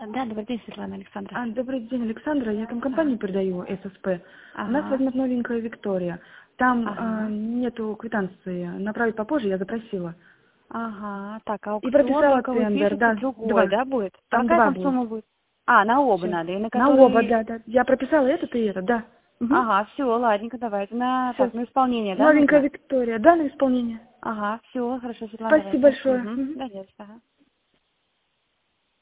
Да, добрый день, Светлана Александровна. Добрый день, Александра. Я там компанию передаю, ССП. У нас возьмет новенькая Виктория. Там нету квитанции. Направить попозже я запросила. Так, И аукцион прописала только вы тендер, пишете, да, другой, 2. да, будет? Там Какая 2 там будет. сумма будет? На оба Сейчас. надо, и на На оба, который... да. Я прописала этот и этот, да. Все, ладненько, давайте. Все. На исполнение, да, Новенькая нужно? Виктория, да, на исполнение. Все, хорошо, Светлана, Спасибо давайте. большое. До свидания.